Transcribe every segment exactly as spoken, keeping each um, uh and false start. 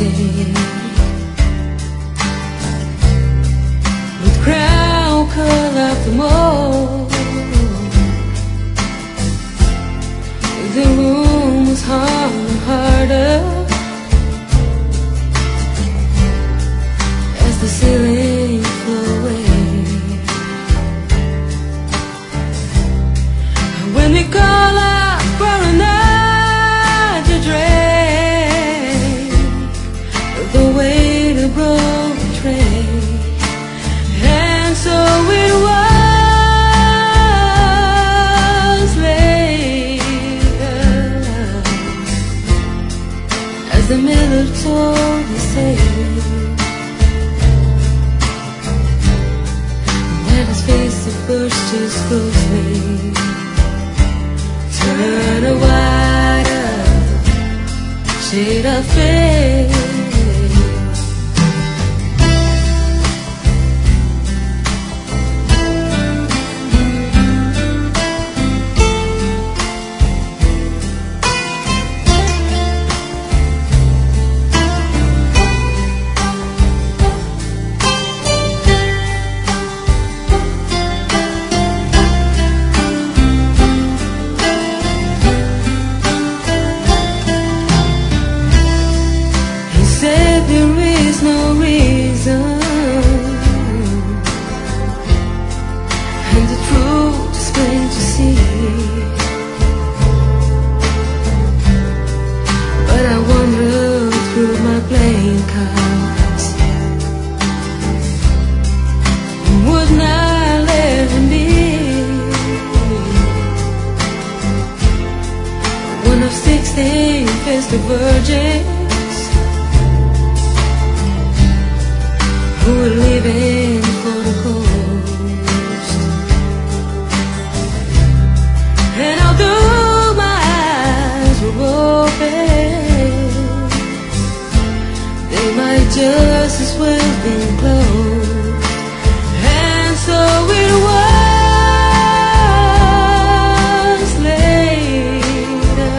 city, with crown curled up the mall. The room was harder, harder as the ceiling flew away. And when they call out for another drink, the waiter broke the tray, and so it was. The miller told the sailor that his face at first just closely turned a whiter shade of face. There is no reason, and the truth is plain to see. But I wander through my playing cards, would not let him be one of sixteen festive virgins who were leaving for the coast. And although my eyes were open, they might just as well been closed. And so it was later,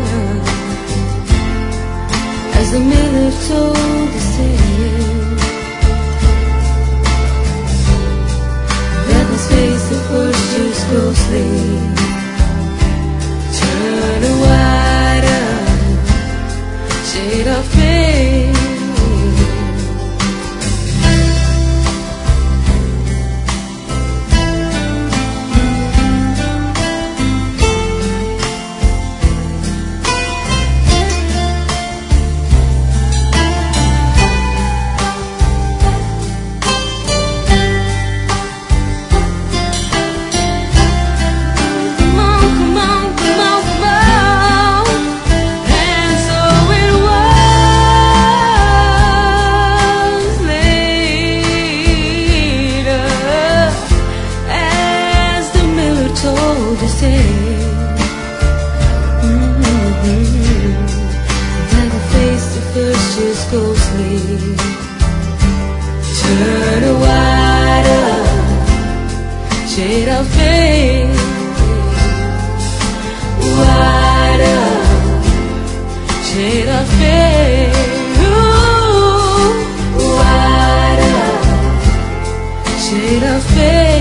as the miller told the sailor, pushed too closely, turn a whiter shade of face. To say mm-hmm, that the face at first just ghostly turn a whiter shade of face, whiter shade of face, ooh, whiter shade of face.